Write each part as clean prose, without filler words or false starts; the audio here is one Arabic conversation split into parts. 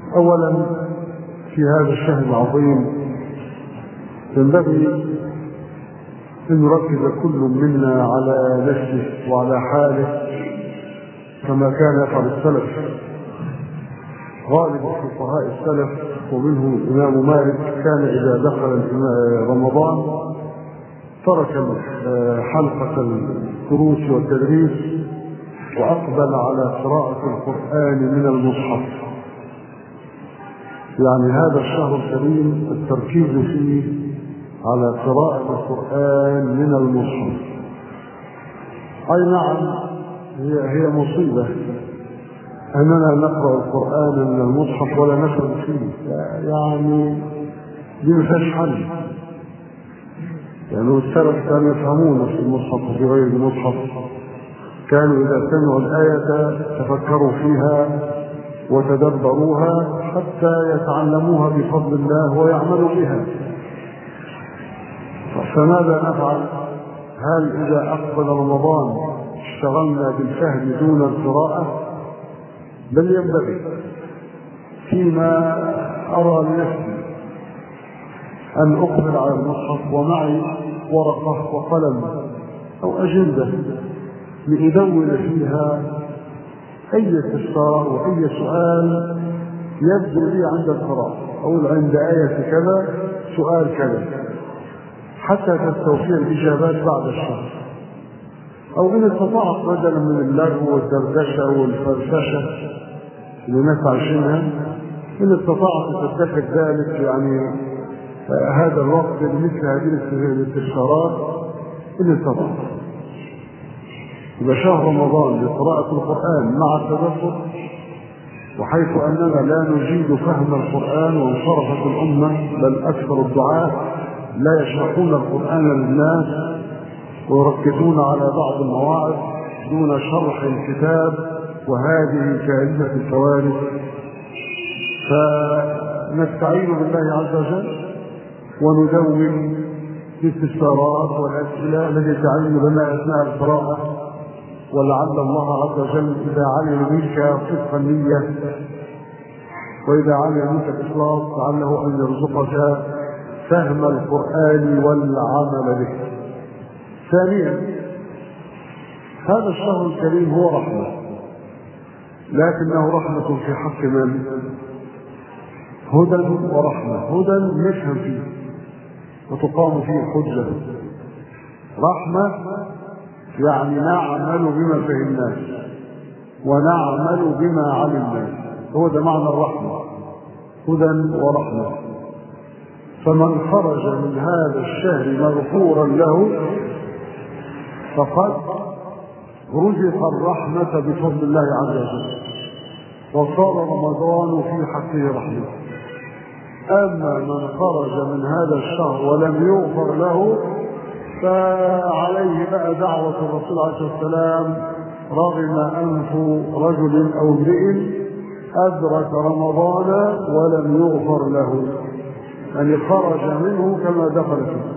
أولا في هذا الشهر العظيم ينبغي أن يركز كل منا على نفسه وعلى حاله كما كان يفعل السلف. غالب فقهاء السلف ومنه الإمام مالك كان إذا دخل رمضان ترك حلقة الدروس والتدريس وأقبل على قراءة القرآن من المصحف. يعني هذا الشهر الكريم التركيز فيه على قراءة القرآن من المصحف. أي نعم، هي مصيبة أننا نقرأ القرآن من المصحف ولا نفهم فيه، يعني دي مفيهاش حل. يعني السلف كانوا يفهمون في المصحف وفي غير المصحف، كانوا إذا سمعوا الآية تفكروا فيها وتدبروها حتى يتعلموها بفضل الله ويعملوا بها. فماذا نفعل؟ هل إذا أقبل رمضان اشتغلنا بالفهم دون القراءة؟ بل ينبغي فيما أرى لنفسي أن أقبل على المصحف ومعي ورقة وقلم أو أجندة لأدون فيها أي استفسار وأي سؤال يبدو لي عند القراءة، أو عند آية كذا سؤال كذا، حتى تستوفي الإجابات بعد الشهر. أو إن استطعت بدلا من اللغو والدردشة والفرفشة اللي الناس عايشينها، إن استطعت تتخذ ذلك يعني هذا الوقت لمثل هذه الاستفسارات إن استطعت. يبقى شهر رمضان لقراءة القرآن مع التدبر، وحيث أننا لا نجيد فهم القرآن وانصرفت الأمة، بل أكثر الدعاة لا يشرحون القرآن للناس ويركزون على بعض المواعظ دون شرح الكتاب، وهذه كارثة الكوارث. فنستعين بالله عز وجل وندون الاستفسارات والأسئلة التي تعين لنا أثناء القراءة، ولعل الله عز وجل إذا علم منك صدق النية وإذا علم منك الإخلاص لعله أن يرزقك فهم القرآن والعمل به. ثانيا، هذا الشهر الكريم هو رحمة، لكنه رحمة في حق من؟ هدى ورحمة. هدى نفهم فيه وتقام فيه الحجة، رحمة يعني نعمل بما فهمناه ونعمل بما علمناه، هو ده معنى الرحمة، هدى ورحمة. فمن خرج من هذا الشهر مغفورا له فقد رزق الرحمة بفضل الله عز وجل، وصار رمضان في حقه رحمة. أما من خرج من هذا الشهر ولم يغفر له فعليه بقى دعوة الرسول عليه الصلاة والسلام: رغم أنف رجل أو امرئ أدرك رمضان ولم يغفر له، يعني خرج منه كما دخل فيه.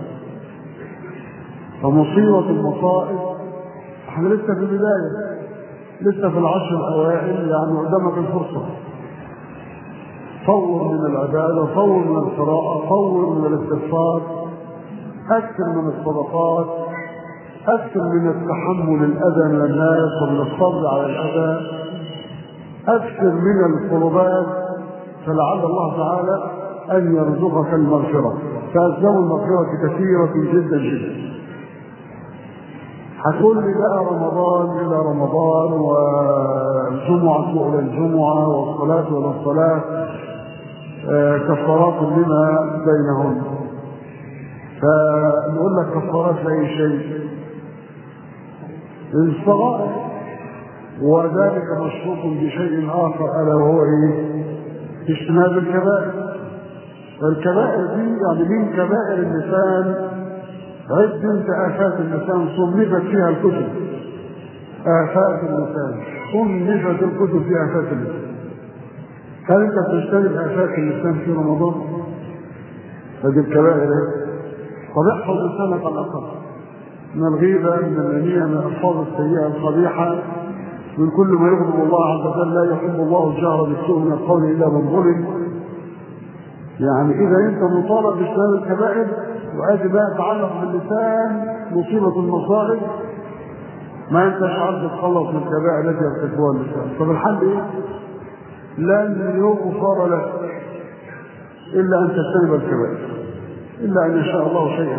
فمصيبة المصائب، احنا لسه في البداية، لسه في العشر الأوائل، يعني قدامك الفرصة. طور من العبادة، طور من القراءة، طور من الاستغفار، أكثر من الصدقات، أكثر من التحمل الأذى من الناس ومن الصبر على الأذى، أكثر من القربات، فلعل الله تعالى أن يرزقك المغفرة. فأسباب المغفرة كثيرة جدا جدا. هتقول لي بقى رمضان إلى رمضان والجمعة إلى الجمعة والصلاة إلى الصلاة كفارات لما بينهم. فنقول لك كفارات لأي شيء؟ الصغائر، وذلك مشروط بشيء آخر ألا وهو إيه؟ اجتناب الكبائر. الكبائر دي يعني من كبائر اللسان. عد انت آفات اللسان صنفت فيها الكتب، آفات اللسان صنفت الكتب في آفات اللسان. هل انت تجتنب آفات اللسان في رمضان؟ هذه الكبائر. طب احفظ لسانك على الأقل من الغيبة، من النميمة، من الألفاظ السيئة القبيحة، من كل ما يغضب الله عز وجل. لا يحب الله الجهر بالسوء من القول الا من ظلم. يعني اذا انت مطالب باجتناب الكبائر وادي بقى يتعلق باللسان مصيبه المصائب، ما انتش عارف تتخلص من الكبائر التي يرتكبها اللسان. طب الحل ايه؟ لن يغفر لك الا ان تجتنب الكبائر، الا ان يشاء الله شيئا.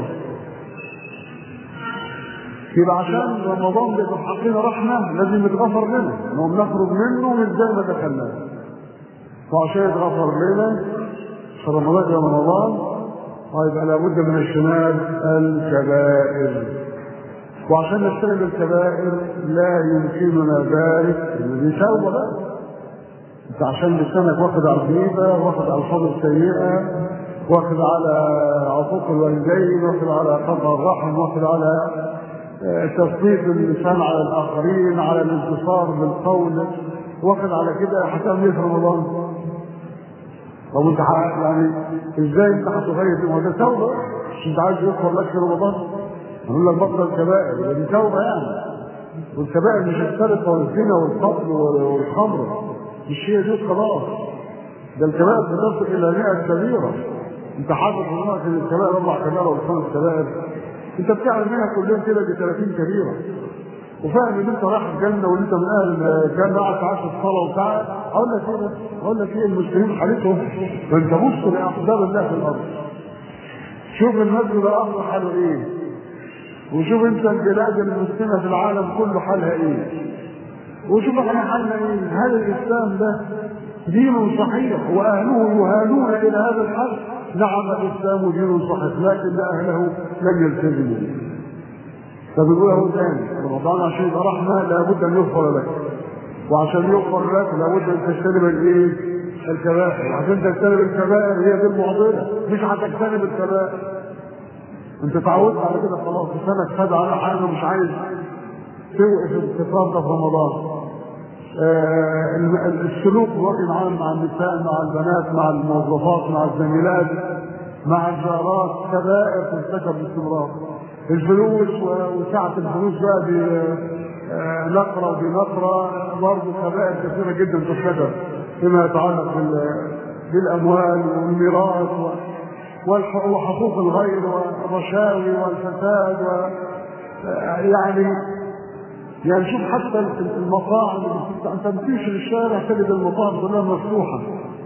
يبقى عشان رمضان بيبقى في حقنا رحمه لازم يتغفر لنا، انه نخرج منه مش زي ما دخلناه. فعشان يتغفر لنا في رمضان يا رمضان هيبقى لابد من اجتناب الكبائر. وعشان نجتنب الكبائر لا يمكننا ذلك دي توبه بقى. انت عشان لسانك واخد على الغيبه، واخد على الفضل السيئه، واخد على عقوق الوالدين، واخد على قطع الرحم، واخد على تسليط اللسان على الاخرين، على الانتصار بالقول، واخد على كده هتعمل ايه في رمضان؟ طب انت يعني ازاي انت هتغير؟ ما ده توبه، مش انت عايز يغفر لك في رمضان؟ هنقول لك بطل الكبائر، دي توبه يعني. والكبائر مش السرقه والزنا والقتل والخمر، مش هي دي خلاص. ده الكبائر بتصل الى 100 كبيره. انت حاطط في دماغك ان الكبائر 4 كبائر ولا 5 كبائر، انت بتعمل منها كلهم كده ب 30 كبيره، وفاهم ان انت رايح الجنه وان انت من اهل الجنه قاعد تعاشر الصلاه وبتاع. اقول لك ايه المسلمين حالتهم؟ ده انت بص لاقدار الله في الارض، شوف المسجد الاقصى حاله ايه، وشوف انت البلاد المسلمه في العالم كله حالها ايه، وشوف احنا حالنا ايه. هل الاسلام ده دين صحيح واهله يهانون الى هذا الحد؟ نعم الاسلام دين صحيح، لكن اهله لم يلتزموا به. فبيقول له ثاني رمضان عشان يبقى رحمه لابد ان يغفر لك، وعشان يغفر لك لابد ان تجتنب الايه؟ الكبائر. وعشان تجتنب الكبائر هي دي المعضله، مش هتجتنب الكبائر. انت تعودت على كده خلاص، لسانك خد على حاجه مش عايز توقف الانتصار ده في رمضان. السلوك بوجه عام مع النساء، مع البنات، مع الموظفات، مع الزميلات، مع الجارات، كبائر ترتكب باستمرار. الفلوس وسعة الفلوس بقى بنقرة وبنقرة برضه كبائر كثيرة جدا ترتكب فيما يتعلق بالأموال والميراث وحقوق الغير والرشاوي والفساد يعني شوف حتى المطاعم، انت تمشي في الشارع تجد المطاعم كلها مفتوحه.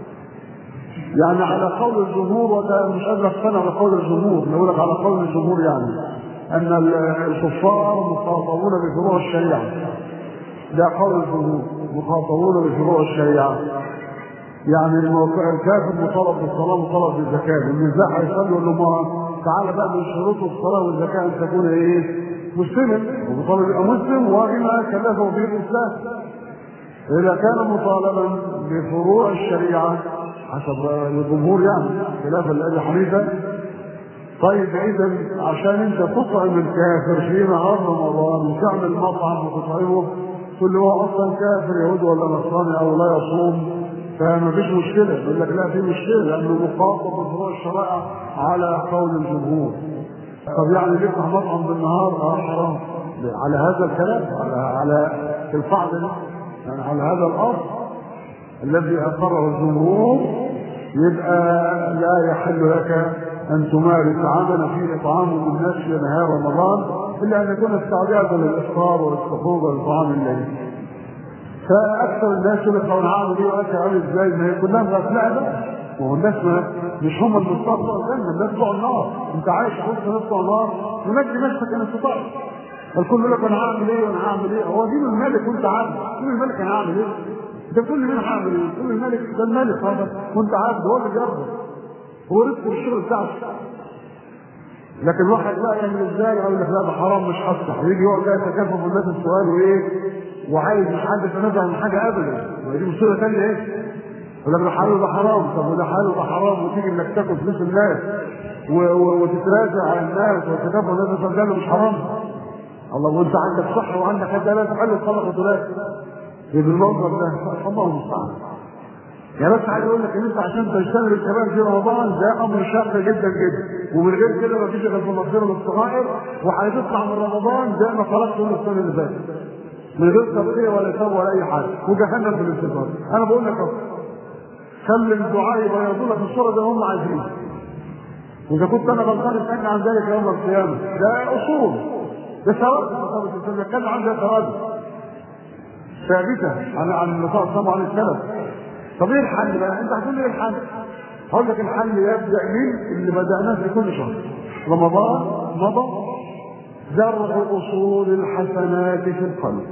يعني على قول الجمهور، وده مش قادر اقتنع بقول الجمهور، نقول لك على قول الجمهور يعني ان الكفار مخاطبون بفروع الشريعه. ده قول الجمهور، مخاطبون بفروع الشريعه. يعني الكافر مطالب بالصلاه ومطالب بالزكاه، النزاع هيصلي يقول له تعالى بقى من شروط الصلاه والزكاه ان تكون ايه؟ مسلما، ومطالب يبقى مسلم وبما كلفه به الاسلام. اذا كان مطالبا بفروع الشريعه حسب الجمهور يعني خلافا لابي حنيفه، طيب اذا عشان انت تطعم الكافر في نهار رمضان وتعمل مطعم وتطعمه كل هو اصلا كافر يهودي ولا نصراني او لا يصوم، فما فيش مشكله. يقول لك لا في مشكله لانه مخاطب بفروع الشريعه على قول الجمهور. طب يعني نفتح مطعم بالنهار؟ حرام على هذا الكلام، على القاعده دي، يعني على هذا الاصل الذي اقره الجمهور. يبقى لا يحل لك ان تمارس عملا فيه اطعام الناس في نهار رمضان الا ان يكون استعدادا للافطار والسحور والطعام الليل. فاكثر الناس يقول لك لو هعمل ايه واكل عامل ازاي؟ ما هي كلها غفله بقى. وهو الناس مش هم المصطفى الجنه، الناس بتوع النار. انت عايش وسط ناس بتوع النار ونجي نفسك ان تطلع. الكل يقول لك انا هعمل ايه وانا هعمل ايه؟ هو دين الملك وانت عارف دين الملك انا هعمل ايه؟ انت بتقول لي مين هعمل ايه؟ تقول الملك ده الملك هذا وانت عارف هو اللي جرب، هو رزقه الشغل بتاعه. لكن الواحد لا يعمل ازاي؟ يقول لك لا ده حرام مش هفتح، ويجي يقعد بقى يتكلم الناس السؤال وايه؟ وعايز مش حد يتنازع عن حاجه ابدا. ودي مصيبه ثانيه ايه؟ يقول لك ده حلال وده حرام. طب وده حلال وده حرام وتيجي انك تاكل فلوس الناس وتتراجع على الناس وتتكبر الناس وتقول مش حرام؟ الله، وانت عندك صحه وعندك هذا لا تحل الصدقه ثلاث بالمنظر ده. الله المستعان. يعني بس عايز اقول لك ان انت عشان تجتنب الكبائر في رمضان ده امر شاق جدا جدا، ومن غير كده مفيش غير في مصير للصغائر، وهتطلع من رمضان زي ما خرجت من السنه اللي فاتت. من غير تبقيه ولا ثواب ولا اي حاجه، وجهنم في الانتظار. انا بقول لك اهو، خلي الدعاء يبيضوا لك الصوره زي ما هم عايزين. واذا كنت انا غلطان استنى عن ذلك يوم القيامه، ده اصول، ده ثوابت كان عندها ثوابت ثابته عن النبي صلى الله عليه وسلم. طب ايه الحل بقى؟ انت هتقول لي ايه الحل؟ هقول لك الحل يبدا من اللي بداناه في كل شهر. رمضان مضى، زرع اصول الحسنات في القلب.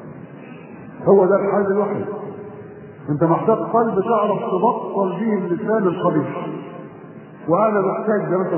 هو ده الحل الوحيد. انت محتاج قلب تعرف تبطل به اللسان الخبيث، وانا محتاج ده، انت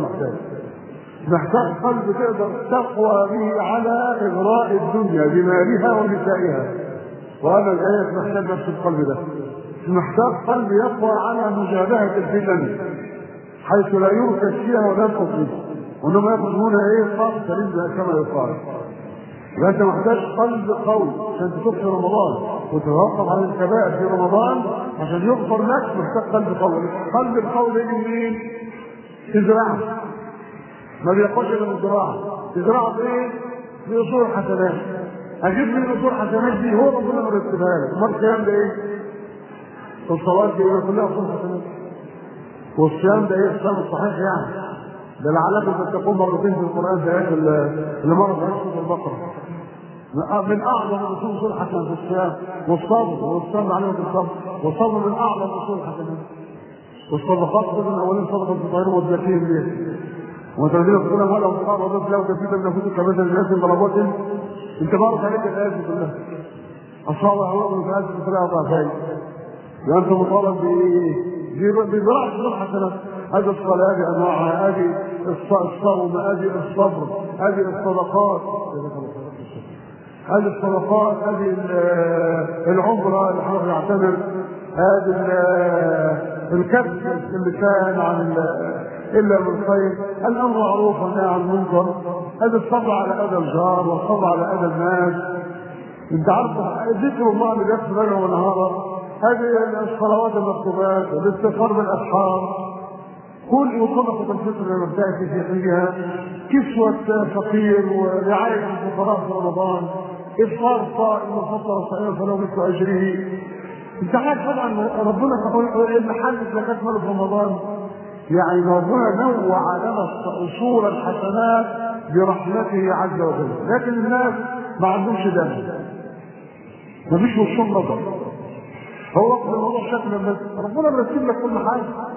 محتاج قلب تقدر تقوى به على اغراء الدنيا بمالها ونسائها، وانا الآية محتاج نفس القلب ده. محتاج قلب يقوى على مجابهة الفتن حيث لا يركز فيها ولا ينقص، وانما ياخذ هنا ايه صار سليم كما يقال. فانت محتاج قلب قوي عشان تشوف في رمضان وتتوقف عن الكبائر في رمضان عشان يغفر لك. محتاج قلب قوي. قلب القوي يجي منين؟ تزرعه، ما بيقولش الا من الزراعه. تزرعه بايه؟ باصول حسنات. اجيب من اصول حسنات دي هو ربنا مرتبها لك. امال الكلام ده ايه؟ الصلاه دي كلها اصول حسنات، والصيام ده ايه؟ الصيام الصحيح يعني. ده لعلكم تتقون مرتين في القران في اخر اللي مر في سوره البقره. من اعظم اصول الحسنات في الصيام والصبر، والصبر عليهم بالصبر، والصبر من اعظم اصول الحسنات. والصدقات من اولين صدقه الطيرين والزكيه دي. وتنزيل تقول ولا مصار وضف له كثيرا من نفوسك كمثل الناس ضربات. انت بارك عليك الايات كلها. اصابها هو من ثلاث بثلاث ضعفين. وانت مطالب بزراعه الحسنات. هذه الصلاه بانواعها، هذه الصوم، هذه الصبر، هذه الصدقات، هذه الصدقات، هذه العمره اللي حضر يعتمر، هذه الكف اللسان عن الا بالخير، الامر معروف والنهي عن المنكر، هذا الصبر على اذى الجار والصبر على اذى الناس. انت عارف ذكر الله اللي بيحصل ليلا ونهارا، هذه الصلوات المكتوبات، الاستغفار بالاسحار، كل صدقه الفطر لما بتاتي في حينها، كسوه فقير ورعايه الفقراء في رمضان، افطار صائم وفطر صائم فلو مثل اجره. انت عارف طبعا ربنا ان حل زكاه مال في رمضان، يعني ربنا نوع لنا اصول الحسنات برحمته عز وجل. لكن الناس ما عندهمش دم، ما فيش وصول نظر، هو وقت الموضوع شكل بس. ربنا مرتب لك كل حاجه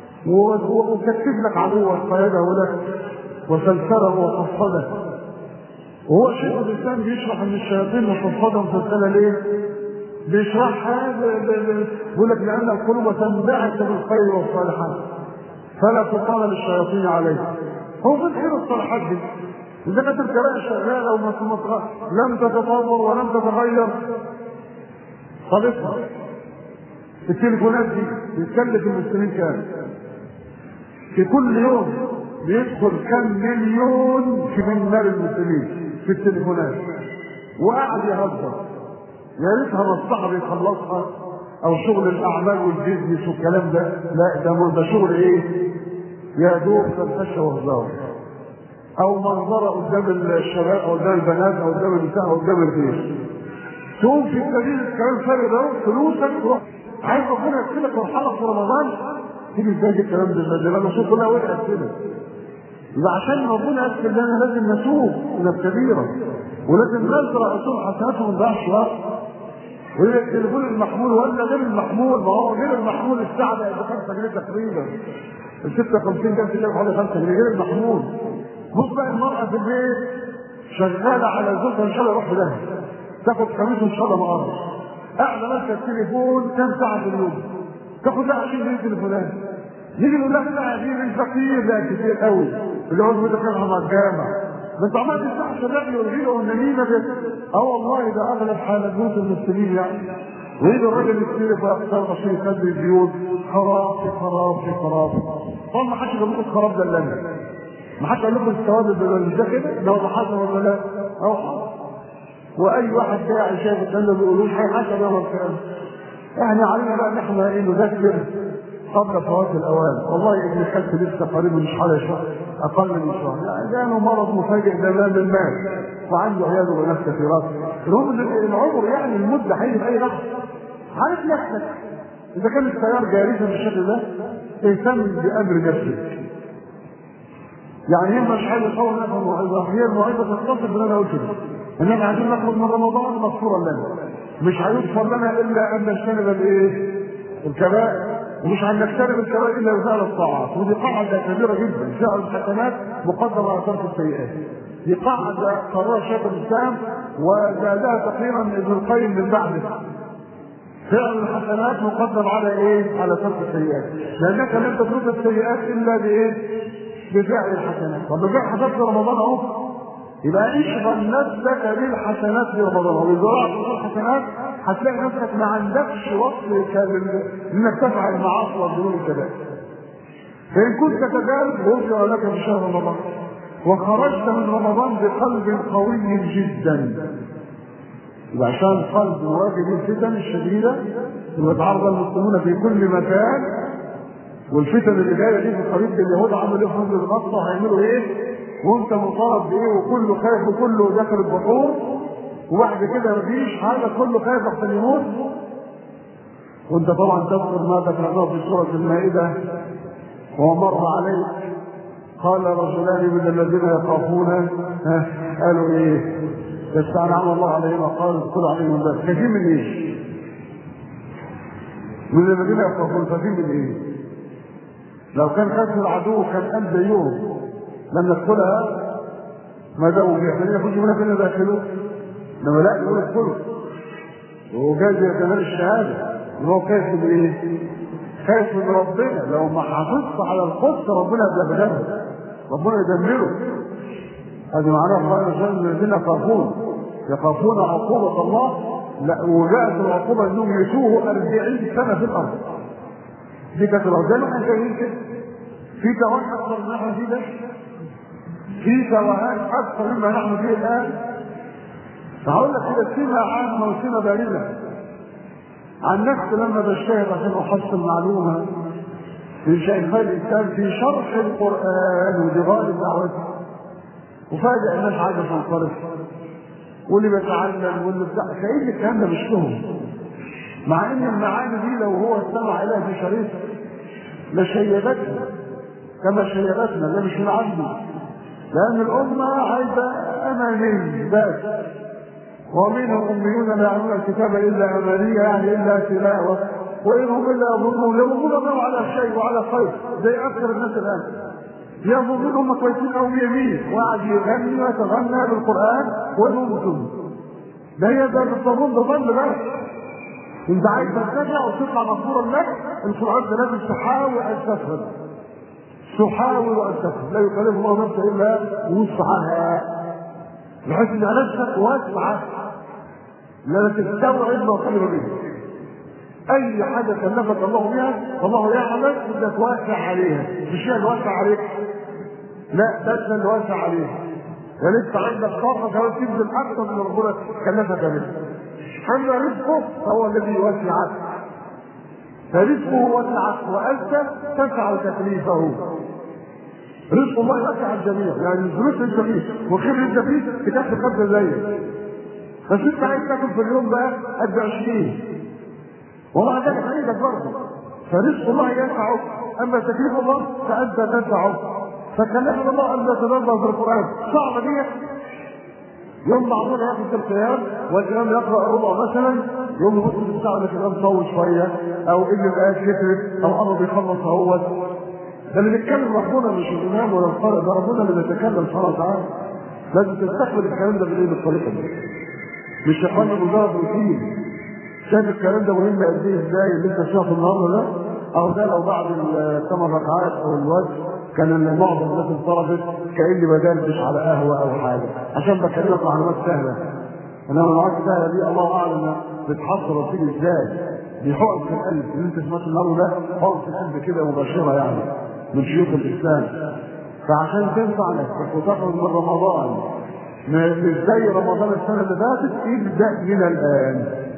وكتب لك عدوه قيده لك وسلسله وفصله. وهو شيخ الاسلام بيشرح ان الشياطين مفصله وسلسله ليه؟ بيشرحها بيقول لك لان القلوب تنبعث بالخير والصالحات فلا تقال للشياطين عليه. هو في الخير والصالحات دي اذا كانت الكلام شغاله لم تتطور ولم تتغير. طب اسمع، التليفونات دي بتكلف المسلمين كام؟ في كل يوم بيدخل كم مليون في من مال المسلمين في التليفونات، وقاعد يهزر. يا ريتها مصلحه بيخلصها او شغل الاعمال والبيزنس والكلام ده، لا ده شغل ايه؟ يا دوب فرفشه وهزار، او منظره قدام الشباب او قدام البنات او قدام النساء او قدام البيت. تقوم في السبيل الكلام فارغ ده، فلوسك تروح. عايز ربنا يكفلك مرحله في رمضان تيجي ازاي الكلام ده؟ لما اشوف كلها وقعت كده. يبقى عشان ربنا يغفر لنا لازم نتوب من الكبيره، ولازم نزرع اصول حسنات وما نضيعش وقت. وهي التليفون المحمول ولا غير المحمول؟ ما هو غير المحمول الساعه بقت ب 5 جنيه تقريبا، ال 56 جنيه تلاقي حوالي 5 جنيه غير المحمول. بص بقى المراه في البيت شغاله على زوجها ان شاء الله يروح لها، تاخد خميس ان شاء الله مقرر، قاعده ماسكه التليفون كام ساعه في اليوم، تاخد لها 20 جنيه تليفونات. نيجي نقول لها لا دي الفقير لا كتير قوي اللي هو بيتكلم مع الجامع، ما انت عمال تسمع شباب والغيره والنميمه. والله ده اغلب حالات موت المسلمين يعني. ويجي الراجل يشتري في اكثر عشان يخلي البيوت خراب في خراب في خراب. طبعا ما حدش يقول لكم الخراب ده الا انا، ما حدش قال لكم الثواب ده كده ده هو حصل ولا لا؟ او حصل. واي واحد جاي شايف الكلام ما بيقولوش هيحاسب يوم القيامه. احنا علينا بقى ان احنا نذكر قبل فوات الاوان. والله ابن خالتي لسه قريب مش حوالي شهر، اقل من شهر، يعني جاله مرض مفاجئ تمام المال وعنده عياذ وناس كثيرات. العمر يعني المده هيجي في اي لحظه. عارف نفسك اذا كان السيار جالسا بالشكل ده اهتم بامر نفسك. يعني هي مش حاجه قوي في الموعظه، هي الموعظه تتصل باللي انا قلته ده. اننا عايزين نخرج من رمضان مغفورا لنا، مش هيغفر لنا الا ان نجتنب الايه؟ الكبائر، ومش هنجتنب الكبائر الا بفعل الطاعات، ودي قاعده كبيره جدا، فعل الحسنات مقدم على ترك السيئات. دي قاعده قررها شيخ الاسلام وزادها تقريبا ابن القيم من بعده. فعل الحسنات مقدم على ايه؟ على ترك السيئات، لانك لن تترك السيئات الا بايه؟ بفعل الحسنات. طب بفعل الحسنات في رمضان اهو، يبقى اشغل نفسك بالحسنات في رمضان، وبزراعه الحسنات هتلاقي نفسك ما عندكش وقت كامل انك تفعل المعاصي والذنوب الكبائر. فان كنت كذلك غفر لك في شهر رمضان، وخرجت من رمضان بقلب قوي جدا. يبقى عشان القلب يواجه الفتن الشديده اللي بيتعرض المسلمون في كل مكان، والفتن اللي جايه دي في طريق اليهود عملوا ايه في نزل الغطه وهيعملوا ايه؟ وانت مطالب بايه؟ وكله خايف وكله داخل البحور، وبعد كده مفيش حاجه، كله خايف احسن يموت. وانت طبعا تذكر ما ذكرناه في سوره المائده: ومر عليك قال رجلان من الذين يخافون، قالوا ايه؟ يستنعم الله عليهما قال ادخلوا عليهم الباب. خايفين من ايه؟ من الذين يخافون، خايفين من ايه؟ لو كان خايف العدو كان قال زيهم لما ندخلها ما داموا فيها، خلينا نخرج منها كنا داخلون. انما لا، يقول ادخلوا، وجاز كمان الشهاده ان هو خايف من ايه؟ خايف من ربنا. لو ما حافظت على القدس ربنا يبلغنا، ربنا يدمره. هذه معناها قال الرجال الذين يخافون عقوبه الله. لا، وجاءت العقوبه انهم يسوه 40 سنه في الارض. دي كانت الارض احنا جايين كده في توهان اكثر من نحن فيه ده، في توهان اكثر مما نحن فيه الان. فهقول لك كده سمه عامه وسمه بارده عن نفسي لما بجتهد عشان احصل معلومه في شيخي الاسلام في شرح القران ودي غالب دعوتي، وفاجئ الناس عايزه تنصرف، واللي بيتعلم واللي بتاع كأن الكلام ده مش لهم، مع ان المعاني دي لو هو استمع اليها في شريط لشيبتنا كما شيبتنا، ده مش من عندي، لان الامه عايزه اماني بس. ومنهم اميون لا يعلمون الكتاب الا امانيه، يعني الا تلاوه، وانهم الا يظنون يظنون انهم على شيء وعلى خير، زي اكثر الناس الان يظنون هم كويسين او يمين، وقعد يغني ويتغنى بالقران وانهم مسلمون. ده هي ده الظنون، ده ظن بس. انت عايز ترتجع وتطلع مغفورا لك، القران ده لازم تحاول ان تفهم، تحاول ان تفهم، لا يكلف الله نفسا الا وسعها، بحيث ان نفسك واسعه لا تستوعب ما طلب منك. اي حاجه كلفك الله بها فالله يعلم انك واسع عليها، مش هي الواسع عليك، لا ده انت اللي واسع عليها. يعني انت عندك طاقه كمان تبذل اكثر من ربنا كلفك منه. اما رزقه فهو الذي يوسعك، فرزقه وسعك وانت تسع تكليفه. رزق الله يوسع الجميع، يعني الفلوس انت فيه وخير انت فيه تكفي خمسه زيك، بس انت عايز تاكل في اليوم بقى قد 20 ومع ذلك عندك برضه. فرزق الله يسعك، اما تكليف الله فانت تسعه. فكلفنا الله ان نتدبر في القران صعبه دي. يوم بعضنا ياخذ القيام والامام يقرا الربع مثلا، يوم يبص في الساعه لك الامام طول شويه، او ان الايات كترت، او قرب يخلص اهوت. ده اللي بيتكلم ربنا مش الامام ولا القارئ، ده ربنا اللي بيتكلم سبحانه وتعالى. لازم تستقبل الكلام ده بالايه؟ بالطريقه دي، مش يقال مجرد روتين. شايف الكلام ده مهم قد ايه؟ ازاي اللي انت شايفه النهارده ده؟ او ده لو بعد الثمان ركعات او الوجه كان معظم الناس انصرفت كاني بدلتش على قهوه او حاجه، عشان بكلمك معلومات سهله. انما المعلومات السهله دي الله اعلم بتحصل وتيجي ازاي. دي حقن في القلب اللي انت سمعت النهارده ده، حقن في القلب كده مباشره يعني من شيوخ الاسلام. فعشان تنفع نفسك وتخرج من رمضان مش زي رمضان السنه اللي فاتت، ابدا من الان،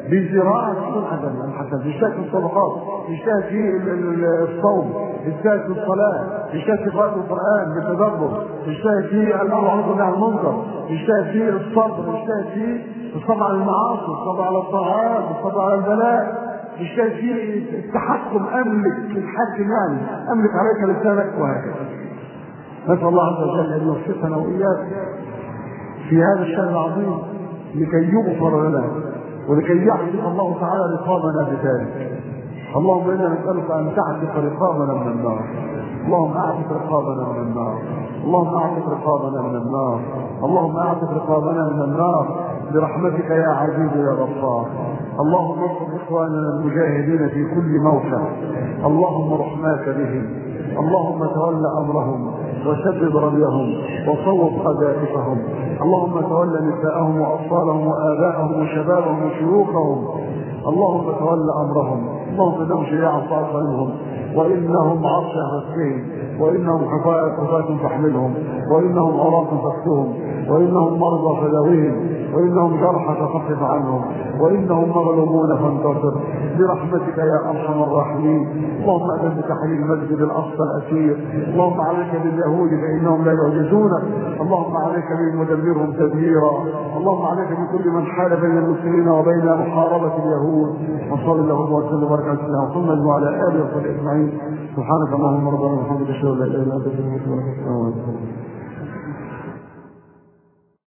بزراعة الحسن، يجتهد في الصدقات، يجتهد في الصوم، يجتهد في الصلاة، يجتهد في قراءة القرآن بالتدبر، يجتهد في الأمر والنهي عن المنكر، يجتهد في الصبر، يجتهد في الصبر على المعاصي، الصبر على الطاعات، الصبر على البلاء، يجتهد في التحكم، أملك الحاكم يعني أملك عليك لسانك وهكذا. نسأل الله عز وجل أن يوفقنا وإياك في هذا الشهر العظيم لكي يغفر لنا ولكي يعتق الله تعالى رقابنا بذلك. اللهم انا نسالك ان تعتق رقابنا من النار، اللهم اعتق رقابنا من النار، اللهم اعتق رقابنا من النار، اللهم اعتق رقابنا من النار برحمتك يا عزيز يا غفار. اللهم انصر اخواننا المجاهدين في كل موقع، اللهم رحماك بهم، اللهم تول امرهم وسدد رميهم وصوب قذائفهم، اللهم تول نساءهم واطفالهم وابائهم وشبابهم وشيوخهم، اللهم تول امرهم، اللهم انهم شياع فاعف منهم، وانهم عرش فاسقهم، وانهم حفاة تحملهم، وانهم عراة فاكسهم، وانهم مرضى فداويهم، وانهم جرحى فخفف عنهم، وانهم مغلوبون فانتصر برحمتك يا ارحم الراحمين. اللهم اذن بتحرير المسجد الاقصى الاسير، اللهم عليك باليهود فانهم لا يعجزونك، اللهم عليك بهم ودمرهم تدميرا، اللهم عليك بكل من حال بين المسلمين وبين محاربه اليهود. وصلى اللهم وسلم وبارك على سيدنا محمد وعلى اله وصحبه اجمعين. سبحانك اللهم ربنا وبحمدك اشهد ان لا اله الا انت استغفرك واتوب اليك.